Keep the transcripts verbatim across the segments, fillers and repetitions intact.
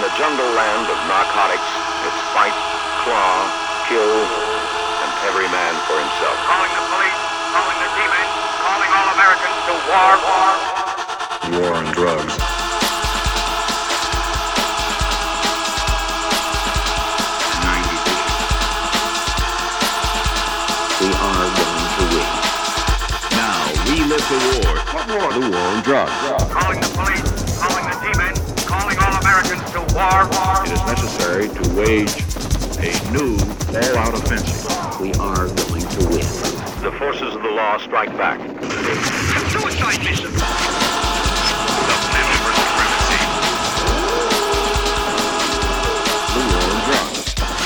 the jungle land of narcotics, it's fight, claw, kill, and every man for himself. Calling the police, calling the G-men, calling all Americans to war, war. War on drugs. We are going to win. Now, relive the war. What war? The war on drugs. Calling the police, calling the G-men, calling all Americans to war, war. It is necessary to wage a new all-out offensive. We are going to win. The forces of the law strike back. Suicide mission. The war on drugs.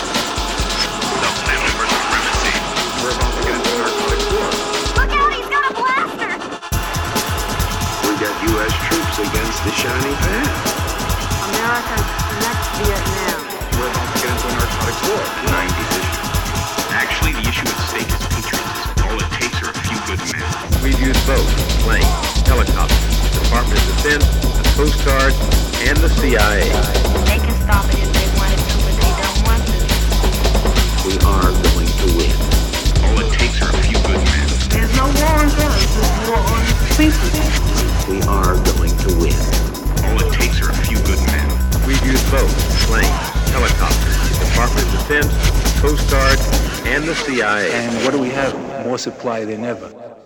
We're about to get into a narcotics war. Look out, he's got a blaster! We got U S troops against the shining path. America's next Vietnam. We're about to get into a narcotics war. nineties issue. Actually, the issue at stake is patriotism. All it takes are a few good men. We've used boats, planes, helicopters, the Department of Defense, the Coast Guard, and the C I A. They can stop it if they want to, but they don't want to. We are going to win. All it takes are a few good men. There's no war on drugs, there's war on people. We are going to win. All it takes are a few good men. We've used boats, planes, helicopters, the Department of Defense, the Coast Guard, and the C I A. And what do we have? More supply than ever.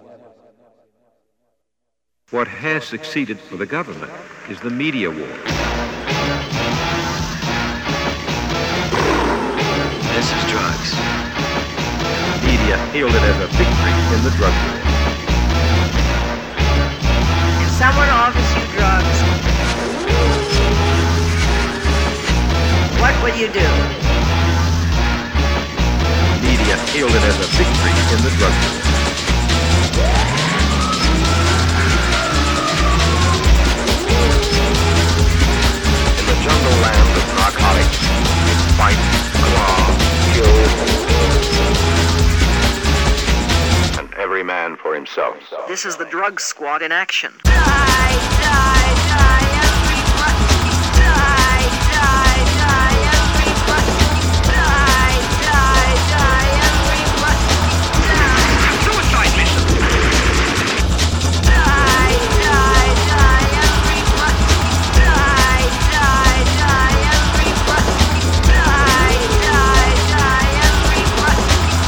What has succeeded for the government is the media war. This is drugs. The media hailed it as a victory in the drug war. If someone offers you drugs, what will you do? The media hailed it as a victory in the drug war. In the jungle land of narcotics, it's fight, claw, kill, and every man for himself. This is the drug squad in action. Die, die, die, everybody. Die, die, die, everybody. Die, die, die, everybody. Die. Suicide mission. Die, die, die, everybody. Die, die, die, everybody. Die, die, die, everybody.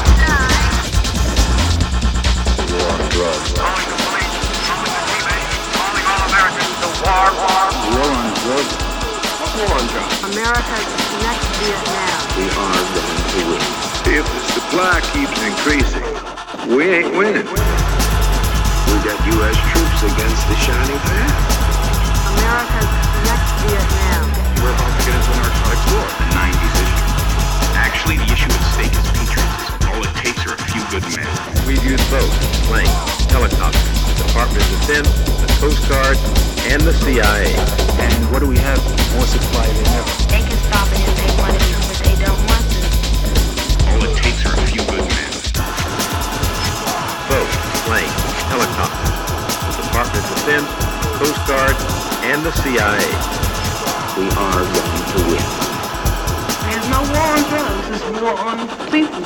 Die. War on drugs. Calling the police, calling the G-men, calling all Americans to war, war. War on drugs. What war on drugs? America's next Vietnam. We are going to win. If the supply keeps increasing, we ain't winning. We got U S troops against the shining path. America's next Vietnam. We're about to get into a narcotics war. The nineties issue. Actually, the issue at stake is patriotism. All it takes are a few good men. We've used boats, planes, helicopters, the Department of Defense, the Coast Guard, and the C I A. And what do we have? More supply than ever. They can stop it if they want to, but they don't want to. All it takes are a few good men. Boats, planes, helicopters, the Department of Defense, the Coast Guard, and the C I A. We are going to win. There's no war on drugs, there's war on people.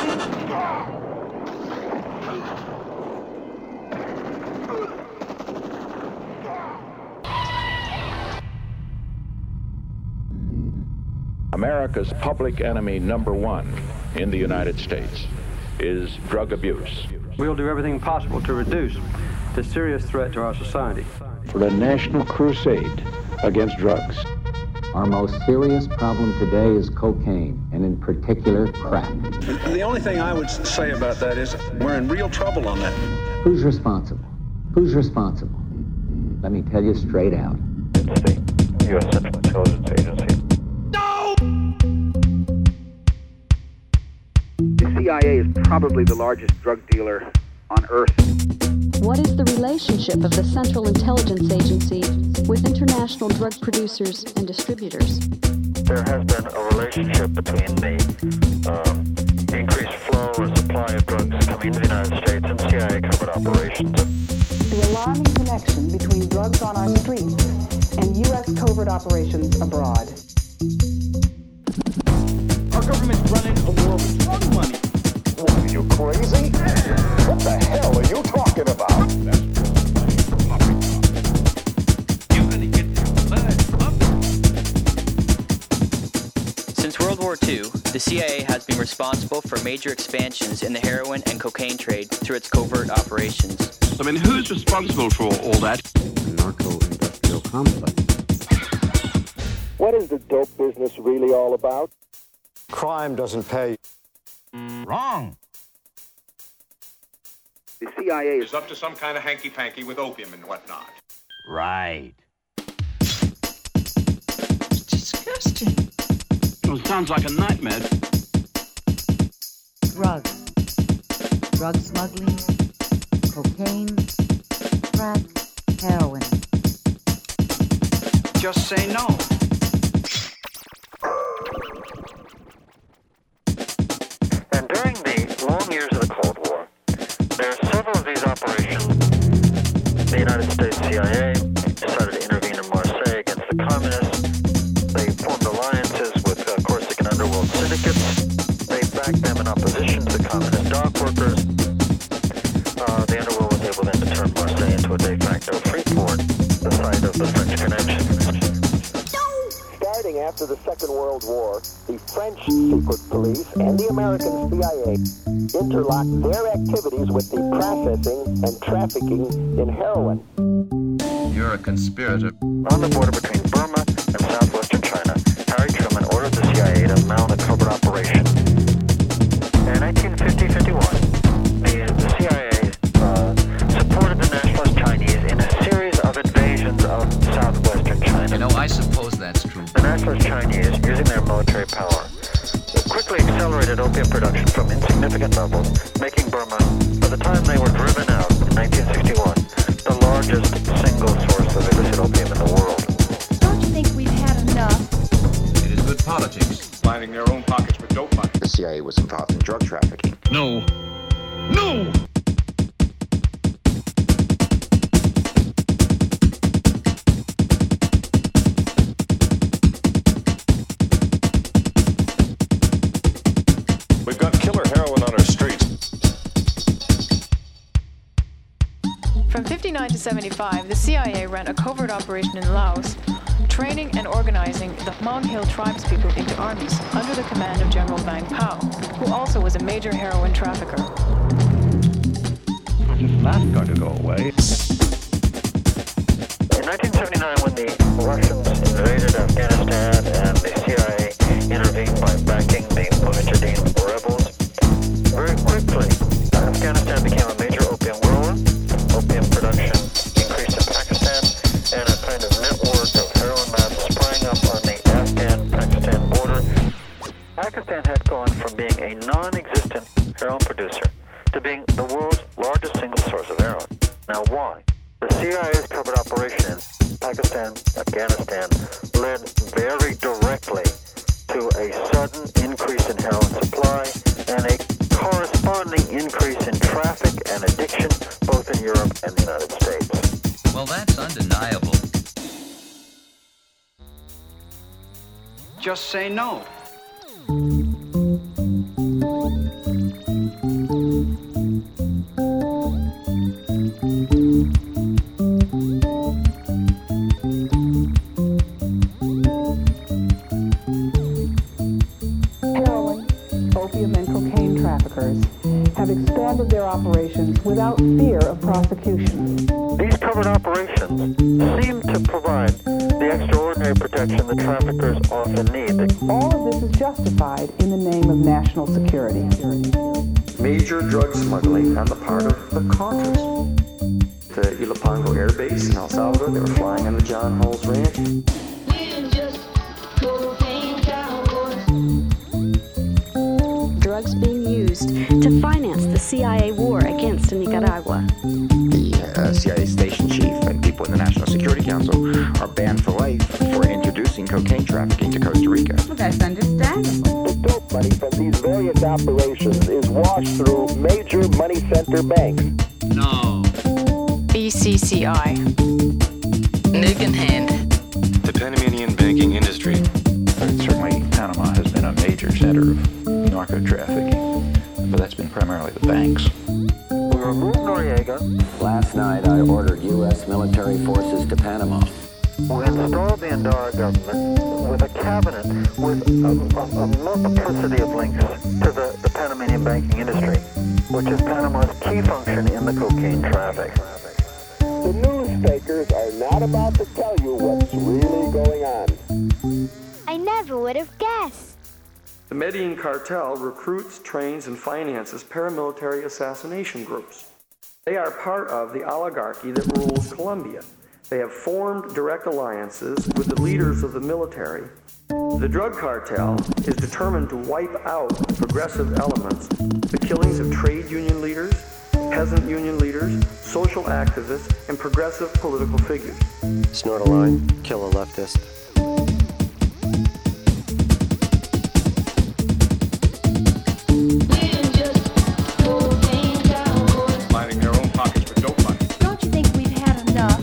America's public enemy number one in the United States is drug abuse. We'll do everything possible to reduce this serious threat to our society. For a national crusade against drugs. Our most serious problem today is cocaine, and in particular, crack. The only thing I would say about that is we're in real trouble on that. Who's responsible? Who's responsible? Let me tell you straight out. It's the U S Central Intelligence Agency. The C I A is probably the largest drug dealer on Earth. What is the relationship of the Central Intelligence Agency with international drug producers and distributors? There has been a relationship between the um, increased flow and supply of drugs coming to the United States and C I A covered operations. The alarming connection between drugs on our streets and U S covert operations abroad. Our government's running a war with drug money. What, are you crazy? What the hell are you talking about? You're gonna get your blood up. Since World War Two, the C I A has been responsible for major expansions in the heroin and cocaine trade through its covert operations. I mean, who's responsible for all that? The narco-industrial complex. What is the dope business really all about? Crime doesn't pay. Wrong. The C I A is up to some kind of hanky-panky with opium and whatnot. Right. It's disgusting. Well, it sounds like a nightmare. Drugs. Drug smuggling. Cocaine. Crack. Heroin. Just say no. And during the long years of the Cold War, there are several of these operations. The United States C I A decided to intervene in Marseille against the communists. They formed alliances with uh, Corsican underworld syndicates. They backed them in opposition to the communist dock workers. Uh, the underworld was able then to turn Marseille into a de facto free port, the site of the French Connection. Starting after the Second World War, the French secret police and the American C I A interlocked their activities with the processing and trafficking in heroin. You're a conspirator. On the border between Burma and southwestern China, Harry Truman ordered the C I A to mount a covert operation. In nineteen fifty to fifty-one, the, the C I A uh, supported the nationalist Chinese in a series of invasions of southwestern China. You know, I suppose that's true. The nationalist Chinese, using their military power, quickly accelerated opium production from insignificant levels, making Burma, by the time they were driven out in nineteen sixty-one, the largest single source of illicit opium in the world. Don't you think we've had enough? It is good politics. Lining their own pockets with dope money. The C I A was involved in drug trafficking. No. No! We've got killer heroin on our streets. From fifty-nine to seventy-five, the C I A ran a covert operation in Laos, training and organizing the Hmong Hill tribespeople into armies under the command of General Vang Pao, who also was a major heroin trafficker. It's not going to go away. In nineteen seventy-nine, when the Russians invaded Afghanistan and the C I A intervened by backing the Mujahideen rebels, very quickly, Afghanistan became a major opium grower. Opium production increased in Pakistan, and a kind of network of heroin labs sprang up on the Afghan-Pakistan border. Pakistan had gone from being a non-existent heroin producer to being the world's largest single source of heroin. Now, why? The C I A's covert operation in Pakistan, Afghanistan, led very directly to a sudden increase in heroin supply and a corresponding increase in traffic and addiction, both in Europe and the United States. Well, that's undeniable. Just say no. Heroin, opium, and cocaine traffickers have expanded their operations without fear of prosecution. These covert operations seem to provide the extraordinary protection that traffickers often need. All of this is justified in the name of national security. Major drug smuggling on the part of the Contras. The Ilopango Air Base in El Salvador, they were flying on the John Hulse Ranch. Drugs being used to finance the C I A war against Nicaragua. The uh, C I A station chief and people in the National Security Council are banned for life for introducing cocaine trafficking to Costa Rica. Well, that's understandable. The dope money from these various operations is washed through major money center banks. No. B C C I. Nick in hand. The Panamanian banking industry. Certainly, Panama has been a major center epicenter of narco trafficking, but that's been primarily the banks. We removed Noriega. Last night I ordered U S military forces to Panama. We installed the Endara government with a cabinet with a, a, a multiplicity of links to the, the Panamanian banking industry, which is Panama's key function in the cocaine traffic. The newspapers are not about to tell you what's really going on. I never would have guessed. The Medellin cartel recruits, trains, and finances paramilitary assassination groups. They are part of the oligarchy that rules Colombia. They have formed direct alliances with the leaders of the military. The drug cartel is determined to wipe out the progressive elements, the killings of trade union leaders, peasant union leaders, social activists, and progressive political figures. Snort a line, kill a leftist. Lining their own pockets with dope money. Don't you think we've had enough?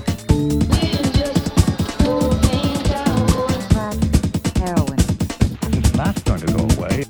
Heroin. It's not going to go away.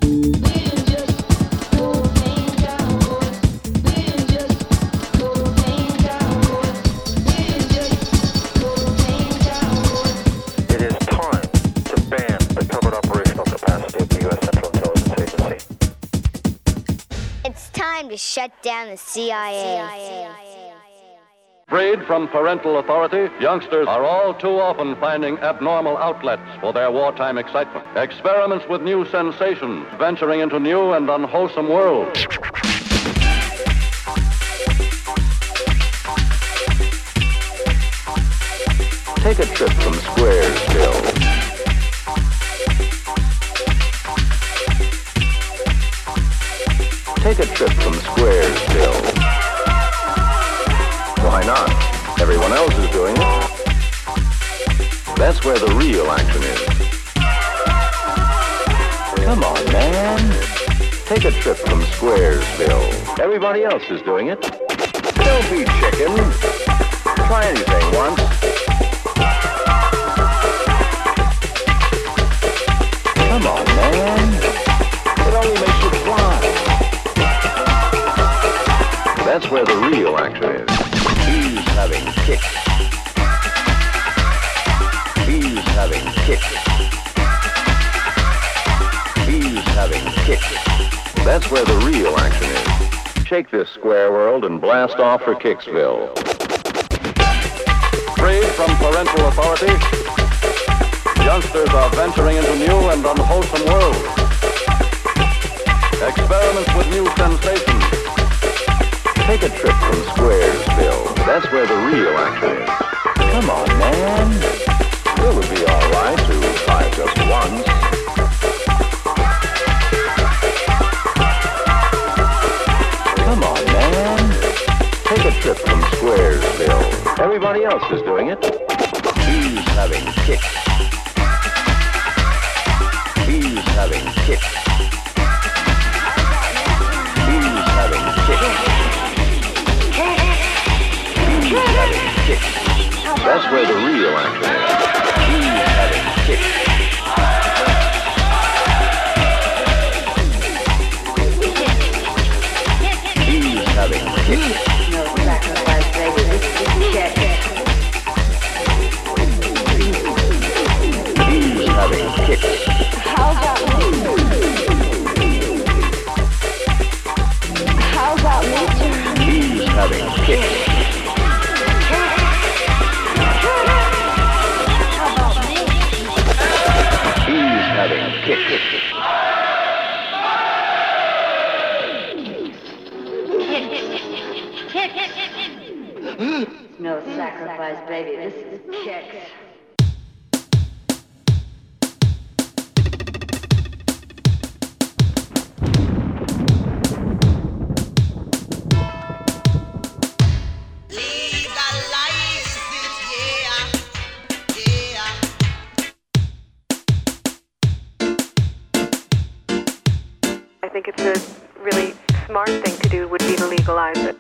It is time to ban the covered operational capacity of the U S Central Intelligence Agency. It's time to shut down the C I A. Freed from parental authority, youngsters are all too often finding abnormal outlets for their wartime excitement. Experiments with new sensations, venturing into new and unwholesome worlds. Take a trip from Squaresville. Take a trip from Squaresville. Why not? Everyone else is doing it. That's where the real action is. Come on, man. Take a trip from Squaresville. Everybody else is doing it. Don't be chicken. Try anything once. Come on, man. It only makes you fly. That's where the real action is. He's having kicks. He's having kicks. He's having kicks. That's where the real action is. Shake this square world and blast off for Kicksville. Freed from parental authority, youngsters are venturing into new and unwholesome worlds. Experiments with new sensations. Take a trip from Squaresville. That's where the real action is. Come on, man. It would be all right to try just once. Come on, man. Take a trip from Squaresville. Everybody else is doing it. He's having kicks. He's having kicks. He's having kicks. He's having kicks. That's where the real action is. He's having kicks. He's having kicks. No sacrifice, baby. This is check. He's having kicks. How's that How's that He's having kicks. He's having kicks. No sacrifice, baby. This is kicks. I think it's a really smart thing to do would be to legalize it.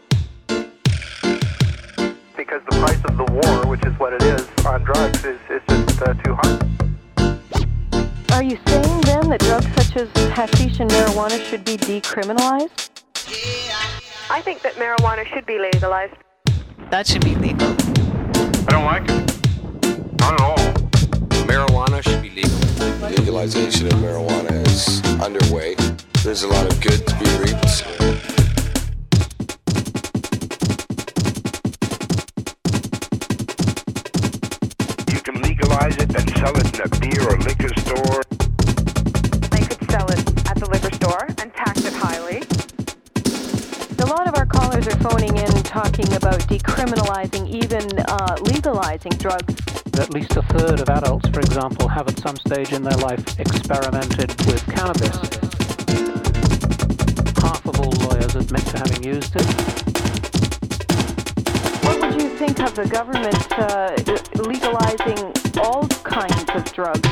Because the price of the war, which is what it is, on drugs is, is just uh, too high. Are you saying then saying that drugs such as hashish and marijuana should be decriminalized? I think that marijuana should be legalized. That should be legal. I don't like it. Not at all. Marijuana should be legal. Legalization of marijuana is underway. There's a lot of good to be reaped. You can legalize it and sell it in a beer or liquor store. They could sell it at the liquor store and tax it highly. A lot of our callers are phoning in talking about decriminalizing, even uh, legalizing drugs. At least a third of adults, for example, have at some stage in their life experimented with cannabis. Half of all lawyers admit to having used it. What would you think of the government uh, legalizing all kinds of drugs?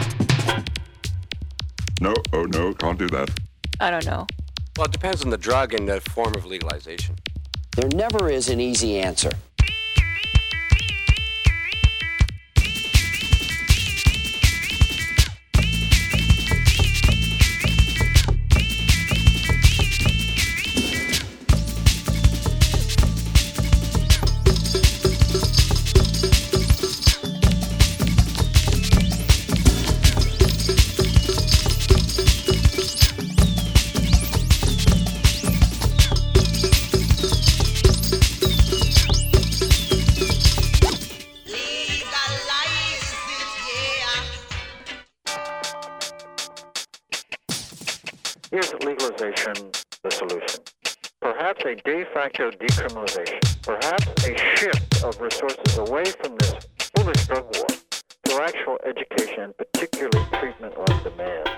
No, oh no, can't do that. I don't know. Well, it depends on the drug and the form of legalization. There never is an easy answer. Is legalization the solution? Perhaps a de facto decriminalization, perhaps a shift of resources away from this foolish drug war to actual education and particularly treatment on demand.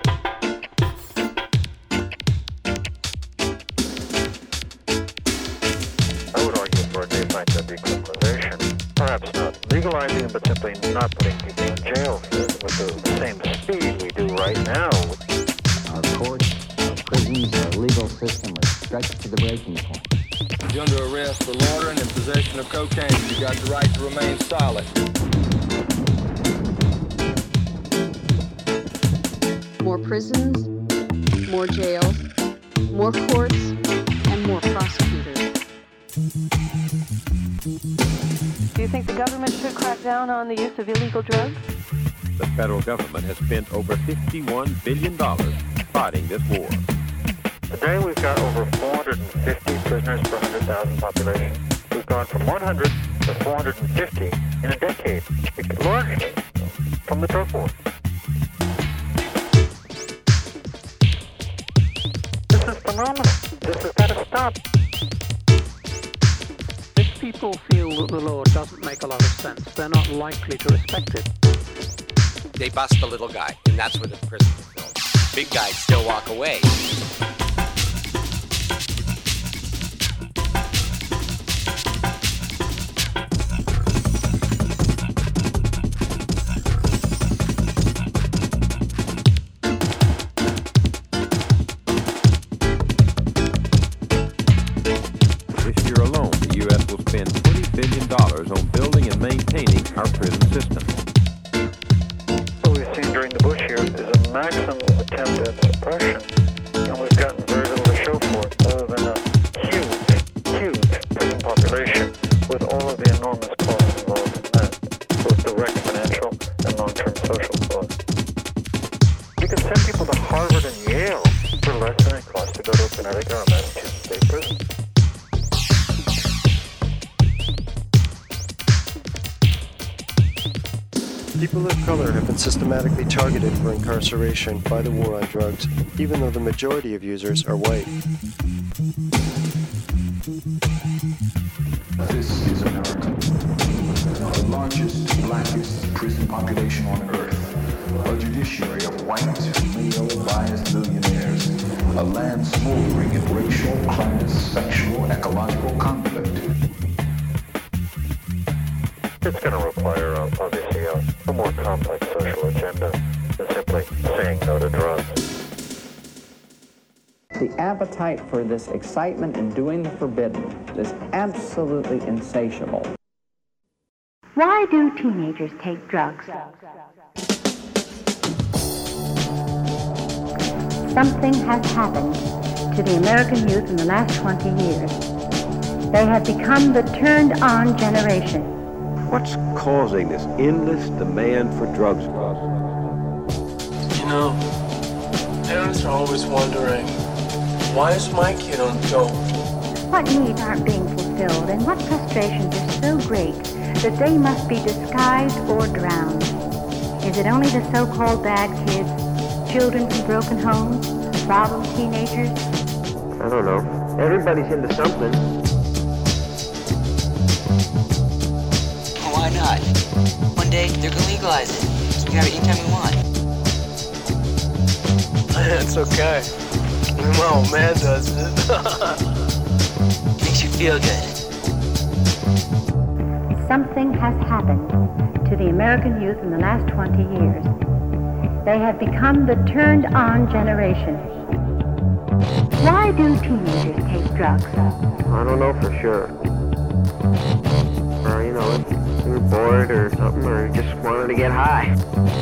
I would argue for a de facto decriminalization, perhaps not legalizing it, but simply not putting people in jail for it with the same speed we do right now. Our courts, our prisons, our legal system are stretched to the breaking point. If you're under arrest for loitering and possession of cocaine, you got the right to remain silent. More prisons, more jails, more courts, and more prosecutors. Do you think the government should crack down on the use of illegal drugs? The federal government has spent over fifty-one billion dollars fighting this war. Today we've got over four hundred fifty prisoners per one hundred thousand population. We've gone from one hundred to four hundred fifty in a decade, largely from the drug war. This is phenomenal. This has got to stop. If people feel that the law doesn't make a lot of sense, they're not likely to respect it. They bust the little guy, and that's where the prison is filled. Big guys still walk away. This year alone, the U S will spend twenty billion dollars on building and maintaining our prison system. What we've seen during the Bush years is a maximum attempt at suppression, and we've gotten very little to show for it other than a huge, huge prison population with all of the enormous costs involved in that, both direct financial and long-term social costs. You can send people to Harvard and Yale for less than it costs to go to a Connecticut or Massachusetts state prison. People of color have been systematically targeted for incarceration by the war on drugs, even though the majority of users are white. This is America, the largest, blackest prison population on earth, a judiciary of white, male, biased millionaires, a land smoldering in racial, class, sexual, ecological conflict. It's going to require, uh, obviously, a, a more complex social agenda than simply saying no to drugs. The appetite for this excitement in doing the forbidden is absolutely insatiable. Why do teenagers take drugs? Something has happened to the American youth in the last twenty years. They have become the turned-on generation. What's causing this endless demand for drugs? You know, parents are always wondering, why is my kid on dope? What needs aren't being fulfilled, and what frustrations are so great that they must be disguised or drowned? Is it only the so-called bad kids, children from broken homes, problem teenagers? I don't know. Everybody's into something. Why not? One day they're gonna legalize it, so we have it anytime we want. It's okay. My old man does it. Makes you feel good. Something has happened to the American youth in the last twenty years. They have become the turned-on generation. Why do teenagers take drugs? I don't know for sure. Or, you know, we were bored or something, or just wanted to get high.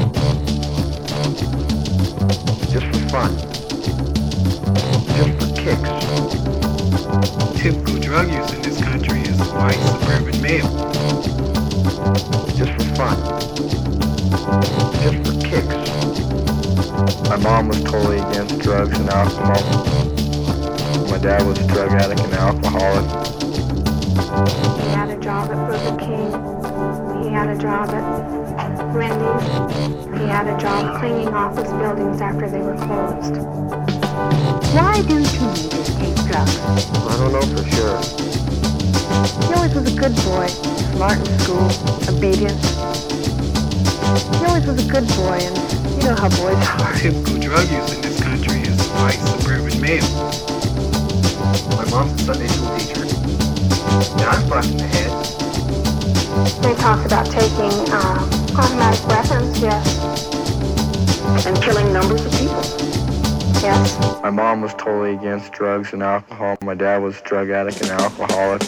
Just for fun. Just for kicks. Typical drug use in this country is white suburban male. Just for fun. Just for kicks. My mom was totally against drugs and alcohol. My dad was a drug addict and alcoholic. He had a job at Burger King. He had a job at Wendy's. He had a job cleaning office buildings after they were closed. Why do teenagers take drugs? I don't know for sure. He always was a good boy, smart in school, obedient. He always was a good boy, and you know how boys are. Typical drug use in this country is white suburban male. My mom's a Sunday school teacher. And I'm fucking the head. They talked about taking uh, automatic weapons, yes. And killing numbers of people. Yes. My mom was totally against drugs and alcohol. My dad was a drug addict and alcoholic.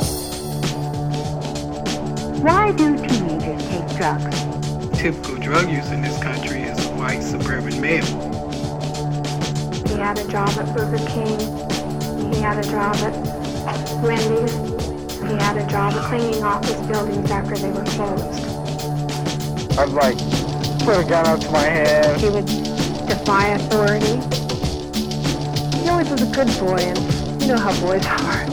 Why do teenagers take drugs? Typical drug use in this country is white suburban male. He had a job at Burger King. He had a job at Wendy's. He had a job cleaning office buildings after they were closed. I'd like put a gun up to my head. He would defy authority. He always was a good boy, and you know how boys are.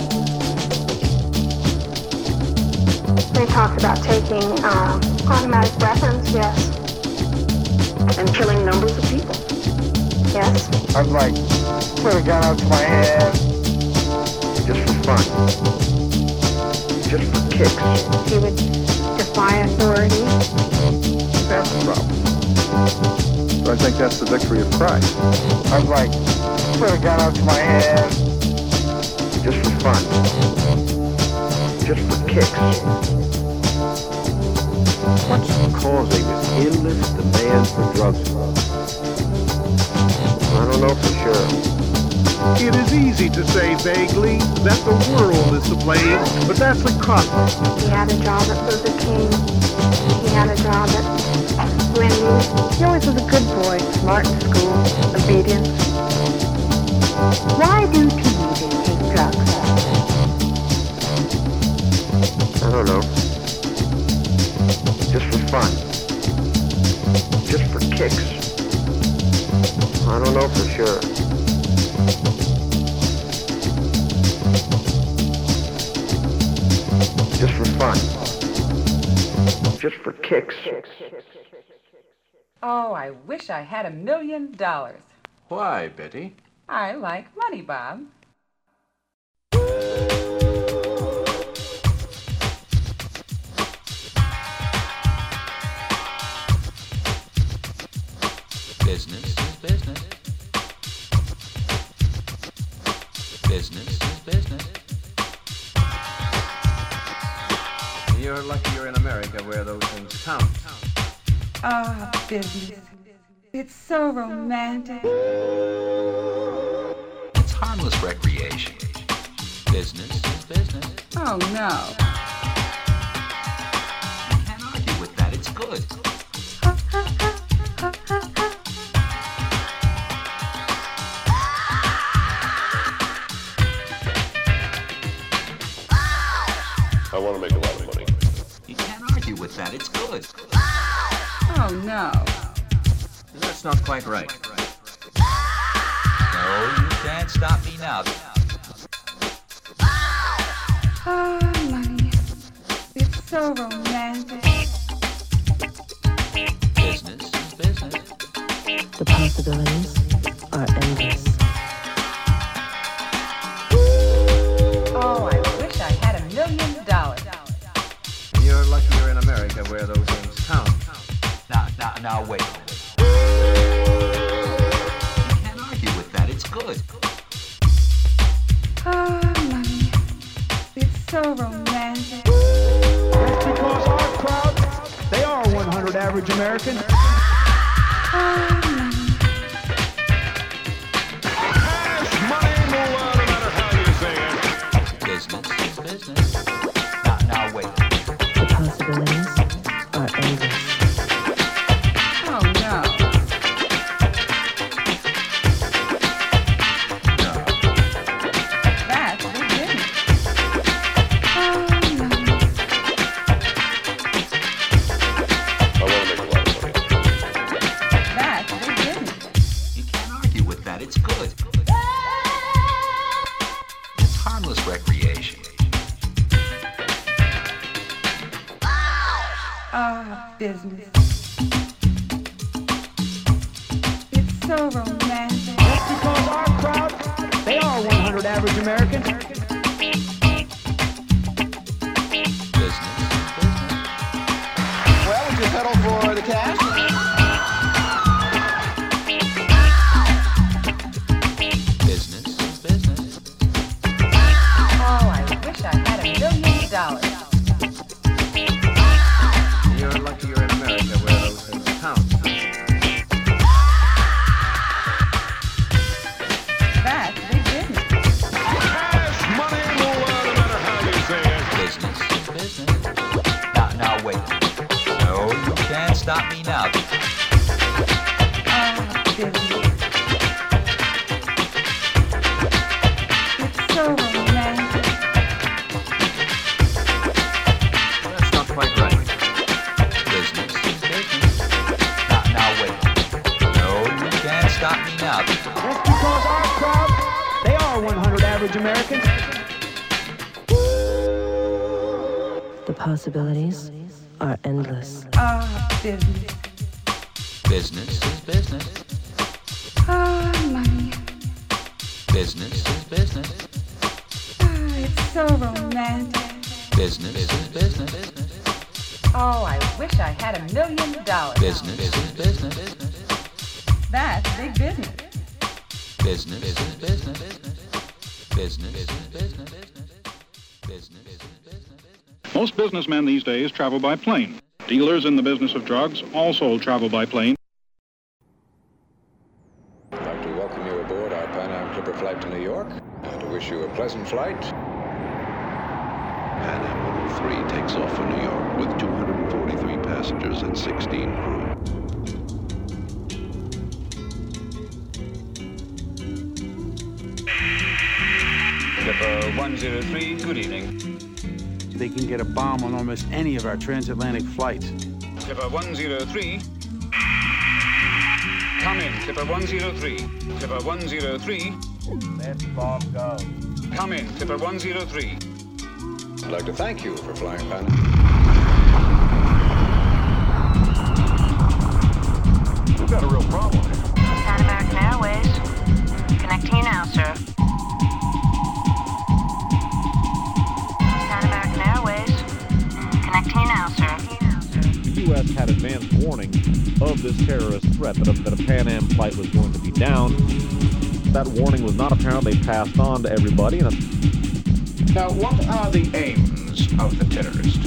They talked about taking uh, automatic weapons, yes. And killing numbers of people. Yes. I'd like put a gun up to my head. Just for fun. Just for kicks. He would defy authority. That's the problem. So I think that's the victory of Christ. I'd like put a gun up to my head. Just for fun. Just for kicks. What's causing this endless demand for drugs? I don't know for sure. It is easy to say vaguely that the world is to blame, but that's a cop. He had a job at Burger King. He had a job at Wendy's. He always was a good boy, smart in school, obedient. Why do teenagers take drugs? I don't know. Just for fun. Just for kicks. I don't know for sure. Just for fun. Just for kicks. Oh, I wish I had a million dollars. Why, Betty? I like money, Bob. Business is business. Business is business. You're lucky you're in America where those things count. Ah, business. It's so romantic. It's harmless recreation. Business is business. Oh, no. You can't argue with that. It's good. that, it's good. Oh, no. That's not quite right. No, you can't stop me now. Ah, money. It's so romantic. Business is business. The possibilities are endless. Oh, I wish I had a million dollars. You're lucky you're in America where those things count. Now, now, now, wait a minute. You can't argue with that, it's good. Ah, money. It's so romantic. That's because our crowd, they are one hundred average Americans. Ah, money. Cash money, moolah, no matter how you say it. Business is business. Now, now, wait. The possibilities are endless. Oh, no. That's big business. Oh, money. I want to make a lot of money. That's big business. You can't argue with that, it's good. It's harmless recreation. Ah, business. It's so romantic. That's because our crowd, they are one hundred average Americans. Business is business. Well, would you settle for the cash? Business is business. Oh, I wish I had a million dollars. You're lucky you're in America where those things count. That's big business. Cash money, moolah, no matter how you say it. Business is business. Now, now, wait. No, you can't stop me now. Ah, business. It's so romantic. That's not quite right. Business is business. Now, now, wait. No, you can't stop me now. That's because our crowd, they are one hundred average Americans. The possibilities are endless. Ah, business. Business is business. Ah, money. Business is business. Ah, it's so romantic. Business is business. Oh, I wish I had a million dollars. Business is business. That's big business. Business is business. Business is business. Business is business. Most businessmen these days travel by plane. Dealers in the business of drugs also travel by plane. I'd like to welcome you aboard our Pan Am Clipper flight to New York and to wish you a pleasant flight. Pan Am one oh three takes off for New York with two hundred forty-three passengers and sixteen crew. Clipper one oh three, good evening. They can get a bomb on almost any of our transatlantic flights. Clipper one oh three. Come in, Clipper one oh three. Clipper one oh three. Let Bob go. Come in, Clipper one oh three. I'd like to thank you for flying Pan Am. We've got a real problem here. Pan American Airways. Connecting you now, sir. Pan American Airways. Connecting you now, sir. The U S had advance warning of this terrorist threat, that a, that a Pan Am flight was going to be down. That warning was not apparently passed on to everybody. And Now, what are the aims of the terrorist?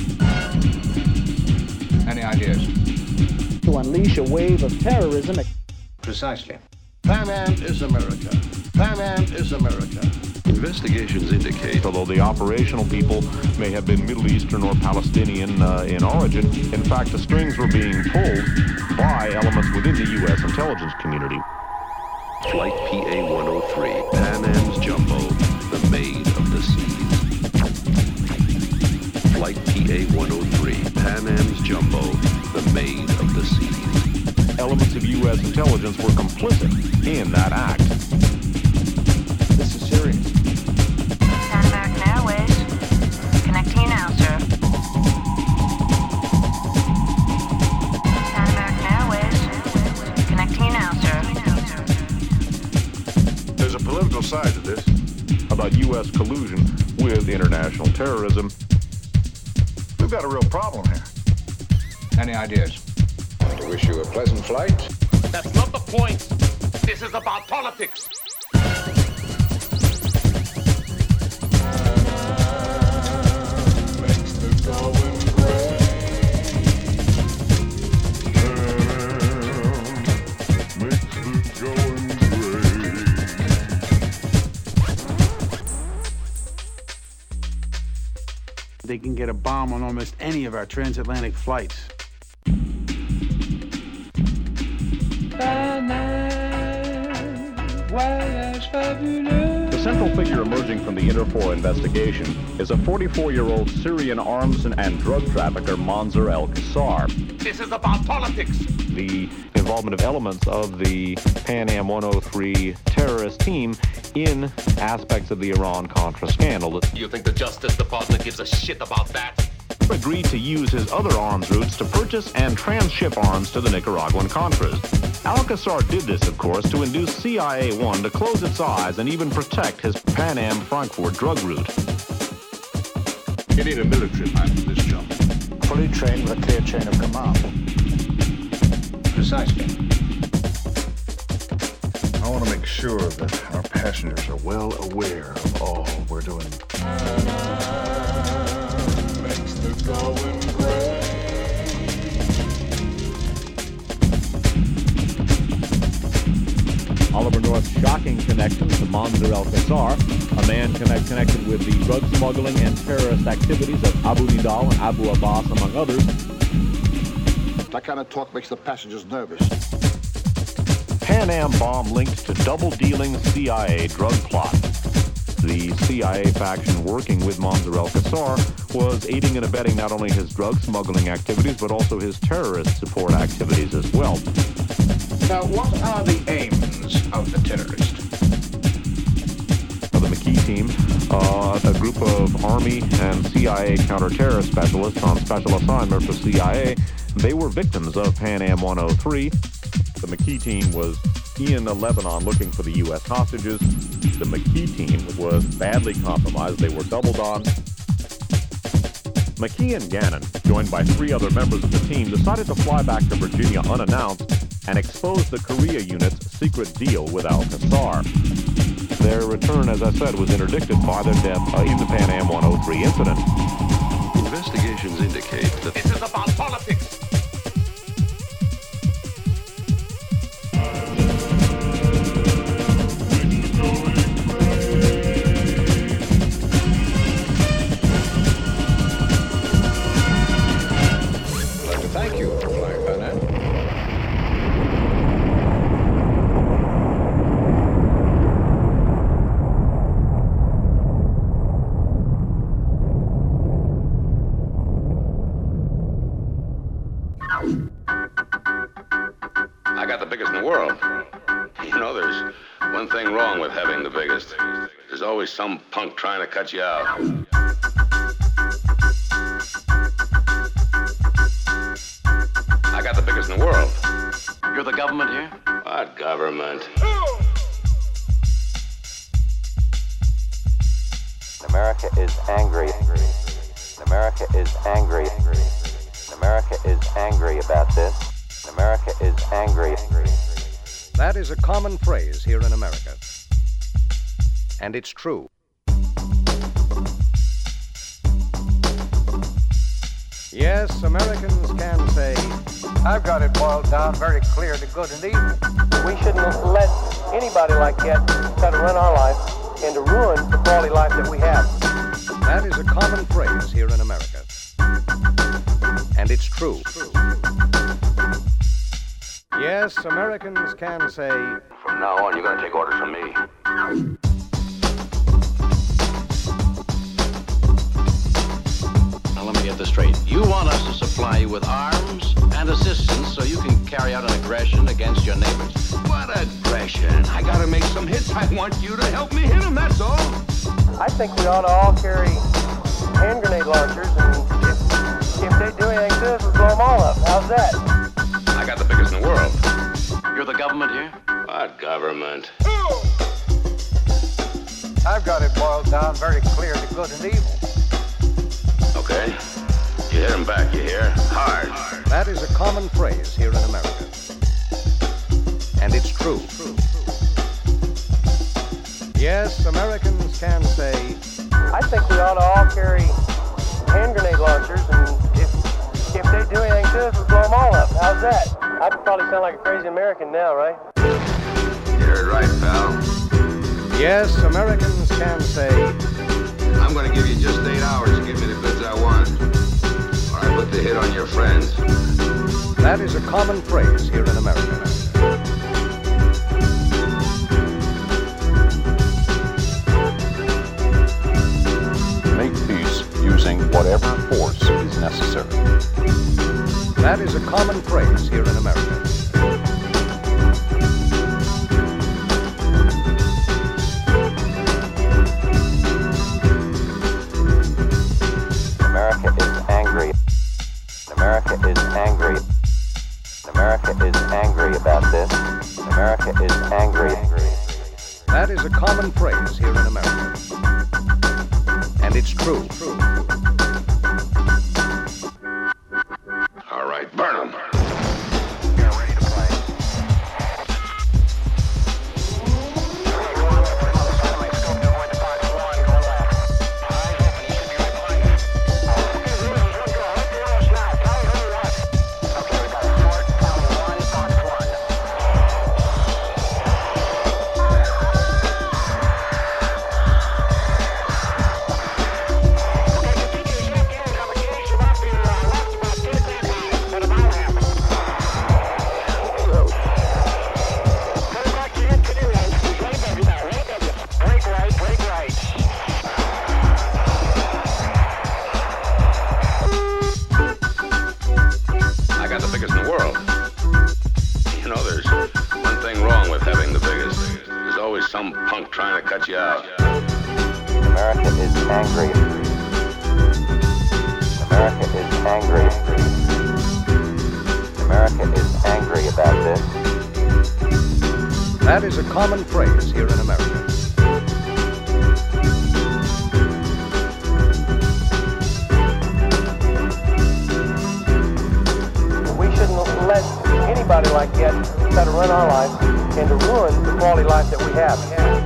Any ideas? To unleash a wave of terrorism. Precisely. Pan Am is America. Pan Am is America. Investigations indicate, although the operational people may have been Middle Eastern or Palestinian uh, in origin, in fact, the strings were being pulled by elements within the U S intelligence community. Flight P A one oh three, Pan Am's Jumbo, the maid of the seas. Flight P A one oh three, Pan Pan Am's jumbo, the maid of the sea. Elements of U S intelligence were complicit in that act. This is serious. Pan American Airways. Connecting now, sir. Pan American Airways. Connecting now, sir. There's a political side to this. About U S collusion with international terrorism. We've got a real problem here. Any ideas? To wish you a pleasant flight. That's not the point. This is about politics. Makes the going great. Makes the going They can get a bomb on almost any of our transatlantic flights. The central figure emerging from the Interpol investigation is a forty-four-year-old Syrian arms and, and drug trafficker, Mansour al-Qassar. This is about politics. The involvement of elements of the Pan Am one oh three terrorist team in aspects of the Iran-Contra scandal. You think the Justice Department gives a shit about that? Agreed to use his other arms routes to purchase and transship arms to the Nicaraguan Contras. Al-Qassar did this, of course, to induce C I A one to close its eyes and even protect his Pan Am Frankfurt drug route. You need a military man for this job. Fully trained with a clear chain of command. Precisely. I want to make sure that our passengers are well aware of all we're doing. Makes the going great. Oliver North's shocking connection to Mansour al-Qassar, a man connect, connected with the drug smuggling and terrorist activities of Abu Nidal and Abu Abbas, among others. That kind of talk makes the passengers nervous. Pan Am bomb linked to double-dealing C I A drug plot. The C I A faction working with Mansour al-Qassar was aiding and abetting not only his drug smuggling activities, but also his terrorist support activities as well. Now, what are the aims of the terrorist? The McKee team, uh, a group of Army and C I A counterterrorist specialists on special assignment for C I A, they were victims of Pan Am one oh three. The McKee team was in Lebanon looking for the U S hostages. The McKee team was badly compromised. They were doubled on. McKee and Gannon, joined by three other members of the team, decided to fly back to Virginia unannounced and expose the Korea unit's secret deal with al-Qassar. Their return, as I said, was interdicted by their death uh, in the Pan Am one oh three incident. Investigations indicate that this is about politics. Thank you for flying Pan Am. I got the biggest in the world. You know, there's one thing wrong with having the biggest. There's always some punk trying to cut you out. I got the biggest in the world. You're the government here? What government? America is angry. America is angry. America is angry about this. America is angry. That is a common phrase here in America. And it's true. Yes, Americans can say, I've got it boiled down very clear to good and evil. We shouldn't let anybody like that try to run our life and to ruin the quality life that we have. That is a common phrase here in America. And it's true. Yes, Americans can say, from now on, you're going to take orders from me. Now, let me get this straight. You want us to supply you with arms and assistance so you can carry out an aggression against your neighbors? What aggression? I gotta make some hits. I want you to help me hit them, that's all. I think we ought to all carry hand grenade launchers, and if, if they do anything to us, we'll blow them all up. How's that? I got the biggest in the world. You're the government here? What government? I've got it boiled down very clear to good and evil. Okay. You hit him back, you hear? Hard. That is a common phrase here in America. And it's true. Yes, Americans can say, I think we ought to all carry hand grenade launchers, and if if they do anything to us, we'll blow them all up. How's that? I probably sound like a crazy American now, right? You heard right, pal. Yes, Americans can say, I'm going to give you just eight hours to give me the goods I want. Or I put the hit on your friends. That is a common phrase here in America. Make peace using whatever force is necessary. That is a common phrase here in America. America is angry. America is angry. America is angry about this. America is angry. That is a common phrase here in America. And it's true. All right, burn them. That is a common phrase here in America. We shouldn't let anybody like that try to run our lives and to ruin the quality life that we have.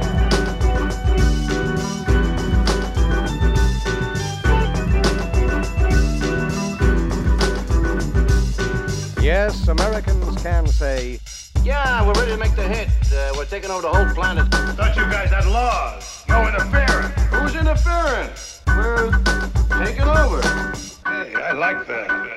Yes, Americans can say, yeah, we're ready to make the hit. Uh, we're taking over the whole planet. Thought you guys had laws. No interference. Who's interfering? We're taking over. Hey, I like that.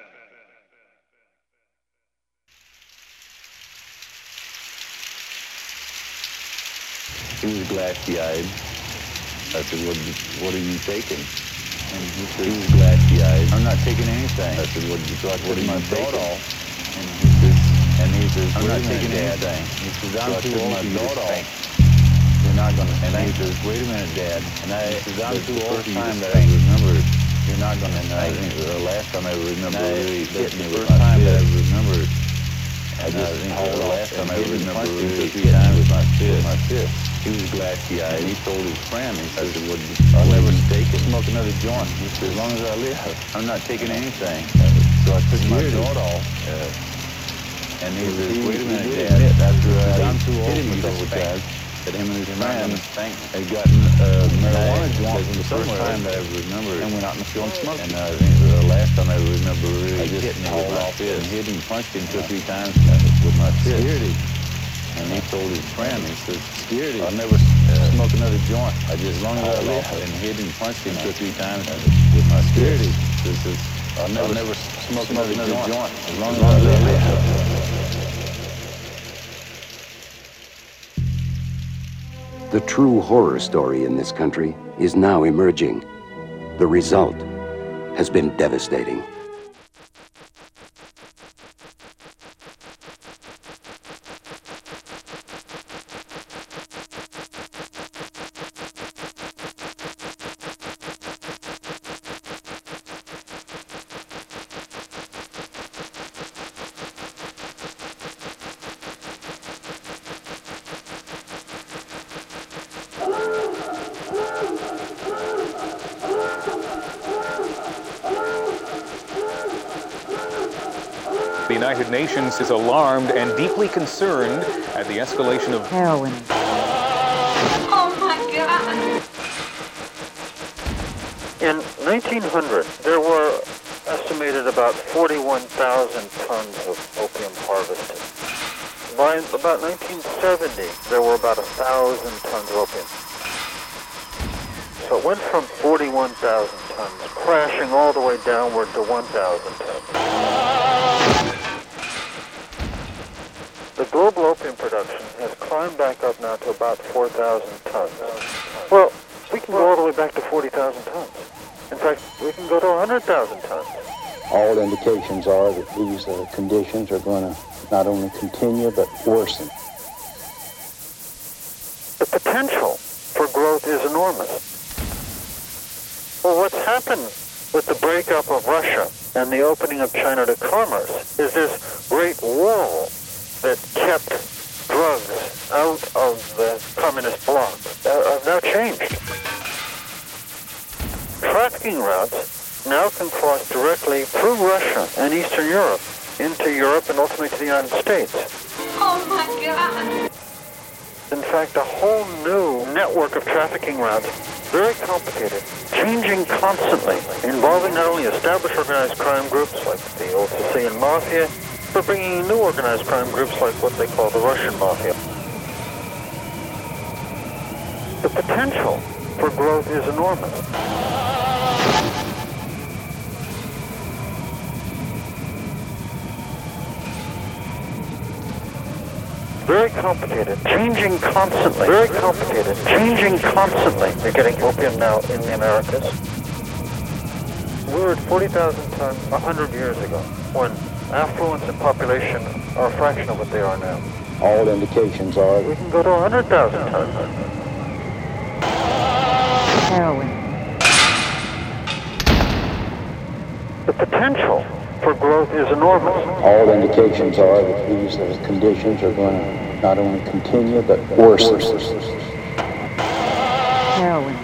He was glassy-eyed. I said, what, what are you taking? And he said, he was glassy-eyed. I'm not taking anything. I said, what, so I what are you taking? And he says, and he says, I'm not taking anything. He says, I'm so too old for you to think. You're not going to think. And he says, wait a minute, Dad. And I he says, I'm too old for you to think. The first time that I remember it, you're not going to think. The last time I remember really hitting me with my fist. The first time that I remember it, I just hauled off. The last time I remember really hitting me with my fist. He was glassy-eyed. And he told his friend, he said, well, I'll never take it, smoke another joint. He said, as long as I live, I'm not taking anything. So I took my joint off. Uh, and he said, wait a minute, Dad. After I I'm too old hit him a couple times, that him and his friend had gotten uh, marijuana joints the first time that I remember. And went out in the field and smoked. And uh, the last time I remember really I just hitting him with my fist. And hit him, punched him two or three times with my fist. And he told his friend, he says, Scaredy, I'll never uh, smoke another joint. I just, as long as I live, and hit him, punched him two or three times with my Scaredy. He says, I'll never, I'll never smoke another, another joint. joint. As long as, as, long as I live. The true horror story in this country is now emerging. The result, has been devastating. The United Nations is alarmed and deeply concerned at the escalation of heroin. Oh my God! In nineteen hundred, there were estimated about forty-one thousand tons of opium harvested. By about nineteen seventy, there were about one thousand tons of opium. So it went from forty-one thousand tons, crashing all the way downward to one thousand tons. The global opium production has climbed back up now to about four thousand tons. Well, we can go all the way back to forty thousand tons. In fact, we can go to one hundred thousand tons. All indications are that these uh, conditions are going to not only continue, but worsen. The potential for growth is enormous. Well, what's happened with the breakup of Russia and the opening of China to commerce is this great wall that kept drugs out of the communist bloc uh, have now changed. Trafficking routes now can cross directly through Russia and Eastern Europe into Europe and ultimately to the United States. Oh my God! In fact, a whole new network of trafficking routes, very complicated, changing constantly, involving not only established organized crime groups like the old Sicilian Mafia, but bringing in new organized crime groups like what they call the Russian Mafia. The potential for growth is enormous. Very complicated, changing constantly. Very complicated, changing constantly. You're getting opium now in the Americas. We were at forty thousand tons one hundred years ago, when affluence and population are a fraction of what they are now. All indications are we can go to one hundred thousand tons. Heroin. The potential for growth is enormous. All indications are that these uh, conditions are going to not only continue, but worsen. Heroin.